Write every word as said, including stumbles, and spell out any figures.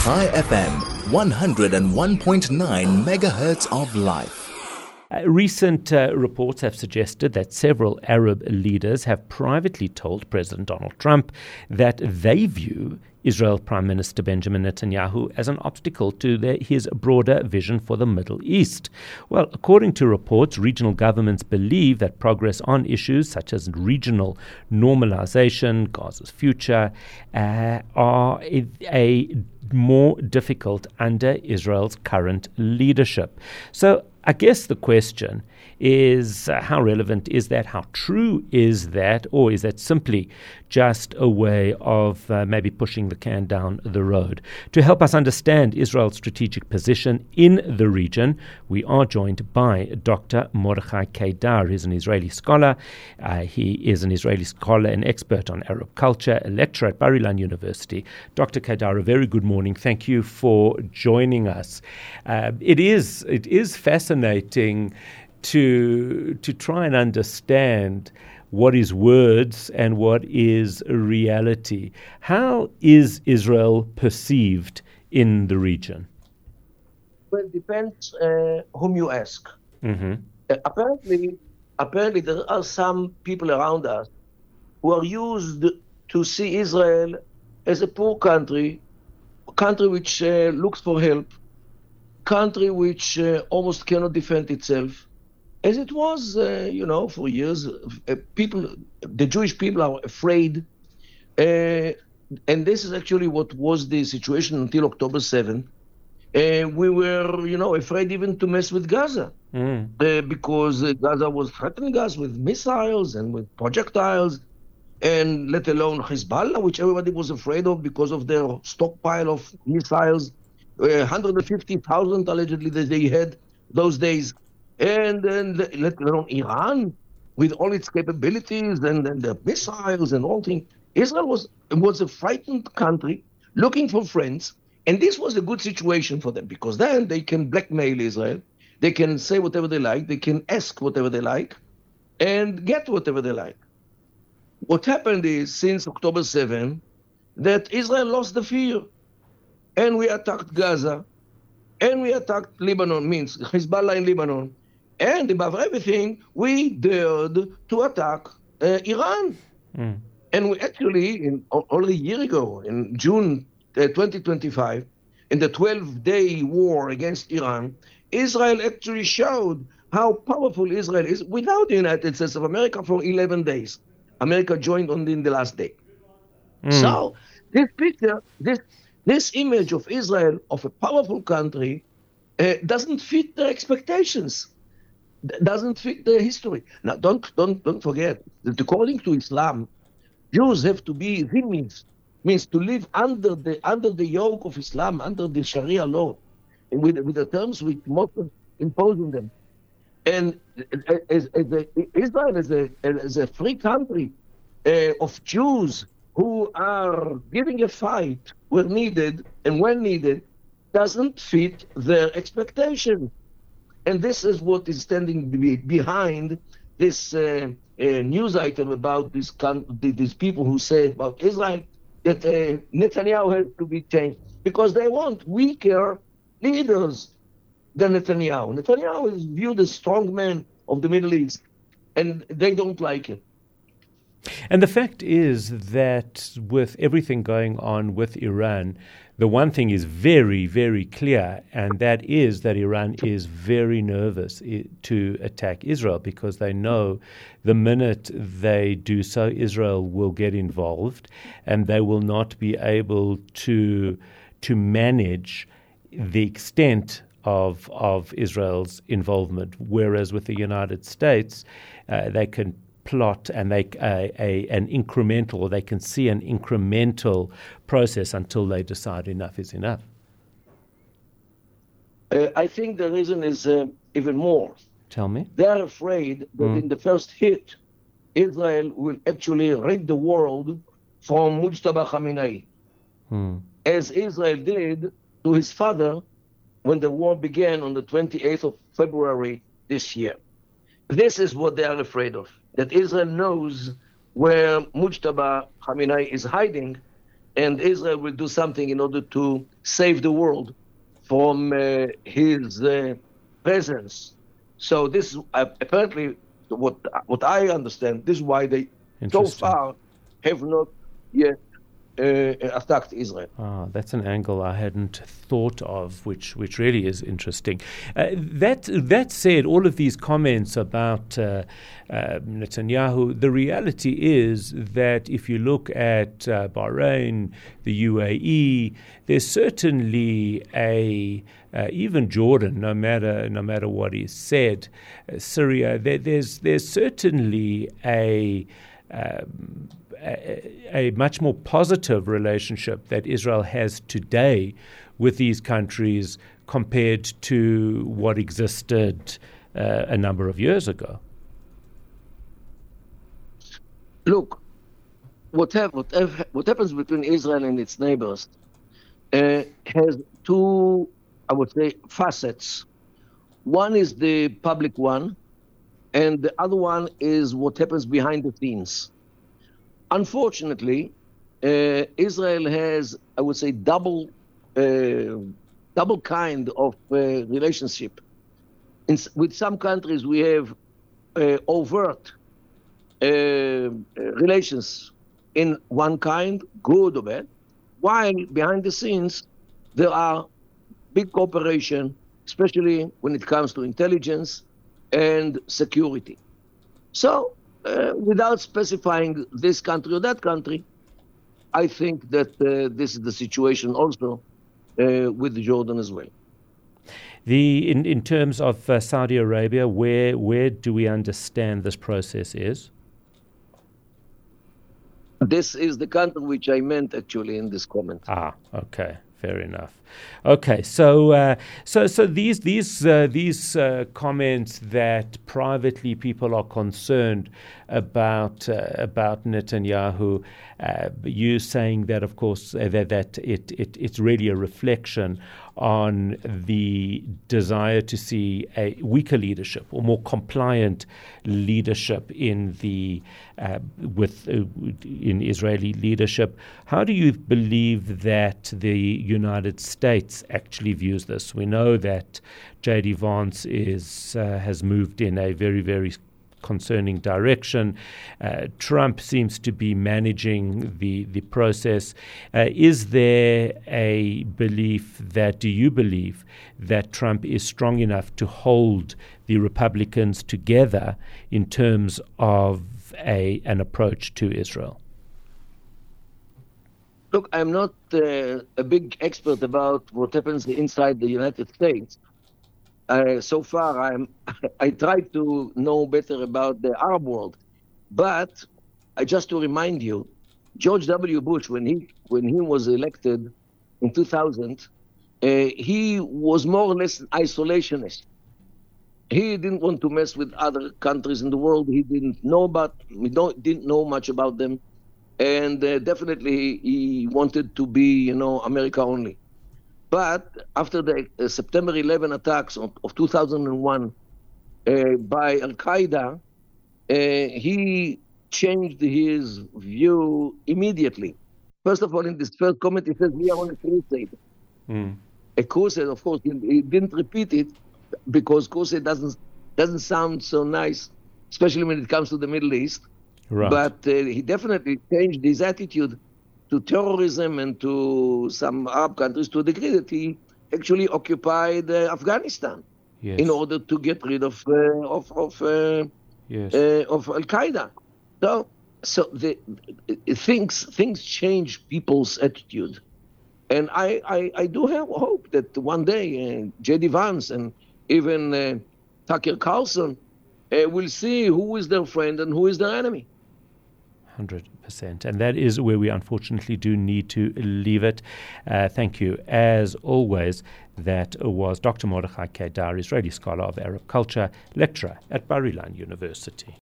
Chai F M, one oh one point nine megahertz of life. Uh, recent uh, reports have suggested that several Arab leaders have privately told President Donald Trump that they view Israel Prime Minister Benjamin Netanyahu as an obstacle to their, his broader vision for the Middle East. Well, according to reports, regional governments believe that progress on issues such as regional normalization, Gaza's future, uh, are a, a more difficult under Israel's current leadership. So I guess the question is uh, how relevant is that? How true is that? Or is that simply just a way of uh, maybe pushing the can down the road? To help us understand Israel's strategic position in the region, we are joined by Doctor Mordechai Kedar. He's an Israeli scholar. Uh, he is an Israeli scholar and expert on Arab culture, a lecturer at Bar-Ilan University. Doctor Kedar, a very good morning. Thank you for joining us. Uh, it is it is fascinating to to try and understand what is words and what is reality. How is Israel perceived in the region? Well, it depends uh, whom you ask. Mm-hmm. Uh, apparently, apparently there are some people around us who are used to see Israel as a poor country, a country which uh, looks for help, country which uh, almost cannot defend itself. As it was, uh, you know, for years, uh, people, the Jewish people are afraid. Uh, and this is actually what was the situation until October seventh. Uh, we were, you know, afraid even to mess with Gaza. Mm. Uh, because uh, Gaza was threatening us with missiles and with projectiles, and let alone Hezbollah, which everybody was afraid of because of their stockpile of missiles. Uh, one hundred fifty thousand allegedly that they had those days. And then let alone Iran, with all its capabilities and, and the missiles and all things. Israel was was a frightened country looking for friends, and this was a good situation for them because then they can blackmail Israel, they can say whatever they like, they can ask whatever they like, and get whatever they like. What happened is, since October seventh, that Israel lost the fear, and we attacked Gaza, and we attacked Lebanon, means Hezbollah in Lebanon. And above everything, we dared to attack uh, Iran. Mm. And we actually, in, only a year ago, in June uh, twenty twenty-five, in the twelve-day war against Iran, Israel actually showed how powerful Israel is without the United States of America for eleven days. America joined only in the last day. Mm. So this picture, this, this image of Israel, of a powerful country, uh, doesn't fit their expectations. Doesn't fit the history. Now, don't don't don't forget that according to Islam, Jews have to be dhimmis, means to live under the under the yoke of Islam, under the Sharia law, and with with the terms which Muslims impose on them. And as, as a, Israel is a as a free country uh, of Jews who are giving a fight where needed and when needed, doesn't fit their expectations. And this is what is standing be- behind this uh, uh, news item about this con- these people who say about Israel that uh, Netanyahu has to be changed because they want weaker leaders than Netanyahu. Netanyahu is viewed as strong man of the Middle East, and they don't like it. And the fact is that with everything going on with Iran, the one thing is very, very clear, and that is that Iran is very nervous to attack Israel because they know the minute they do so, Israel will get involved and they will not be able to to manage the extent of of Israel's involvement. Whereas with the United States, uh, they can plot and they uh, a an incremental, or they can see an incremental process until they decide enough is enough. Uh, I think the reason is uh, even more. Tell me. They are afraid that mm. in the first hit, Israel will actually rid the world from Mujtaba Khamenei, mm. as Israel did to his father when the war began on the twenty-eighth of February this year. This is what they are afraid of, that Israel knows where Mujtaba Khamenei is hiding, and Israel will do something in order to save the world from uh, his uh, presence. So this uh, apparently, what what I understand, this is why they so far have not yet uh, attacked Israel. Ah, that's an angle I hadn't thought of, which which really is interesting. Uh, that that said, all of these comments about uh, uh, Netanyahu, the reality is that if you look at uh, Bahrain, the U A E, there's certainly a uh, even Jordan, no matter no matter what is said, uh, Syria, there, there's there's certainly a um, A, a much more positive relationship that Israel has today with these countries compared to what existed uh, a number of years ago. Look, what, have, what, have, what happens between Israel and its neighbors uh, has two, I would say, facets. One is the public one, and the other one is what happens behind the scenes. Unfortunately, uh, Israel has, I would say, double, uh, double kind of uh, relationship. In, with some countries, we have uh, overt uh, relations in one kind, good or bad, while behind the scenes, there are big cooperation, especially when it comes to intelligence and security. So, Uh, without specifying this country or that country, I think that uh, this is the situation also uh, with Jordan as well. The in, in terms of uh, Saudi Arabia, where where do we understand this process is? This is the country which I meant actually in this comment. Ah, okay. Fair enough. Okay, so uh, so so these these uh, these uh, comments that privately people are concerned about uh, about Netanyahu, uh, you saying that of course uh, that that it, it it's really a reflection on the desire to see a weaker leadership or more compliant leadership in the uh, with uh, in Israeli leadership. How do you believe that the United States actually views this? We know that J D Vance is uh, has moved in a very very concerning direction. Uh, Trump seems to be managing the, the process. Uh, is there a belief that, do you believe, that Trump is strong enough to hold the Republicans together in terms of a an approach to Israel? Look, I'm not uh, a big expert about what happens inside the United States. Uh, so far, I'm, I try to know better about the Arab world. But uh, just to remind you, George W. Bush, when he when he was elected in two thousand, uh, he was more or less an isolationist. He didn't want to mess with other countries in the world. He didn't know about, we don't, didn't know much about them. And uh, definitely he wanted to be, you know, America only. But after the uh, September eleventh attacks of, of two thousand one uh, by Al-Qaeda, uh, he changed his view immediately. First of all, in this first comment, he says, we are on a crusade. Mm. A crusade, of course, he, he didn't repeat it because crusade doesn't, doesn't sound so nice, especially when it comes to the Middle East. Right. But uh, he definitely changed his attitude to terrorism and to some Arab countries to a degree that he actually occupied uh, Afghanistan yes. in order to get rid of uh, of of, uh, yes. uh, of Al Qaeda. So so the, the things things change people's attitude, and I, I, I do have hope that one day uh, J D Vance and even uh, Tucker Carlson uh, will see who is their friend and who is their enemy. one hundred percent. And that is where we unfortunately do need to leave it. Uh, thank you. As always, that was Doctor Mordechai Kedar, Israeli scholar of Arab culture, lecturer at Bar Ilan University.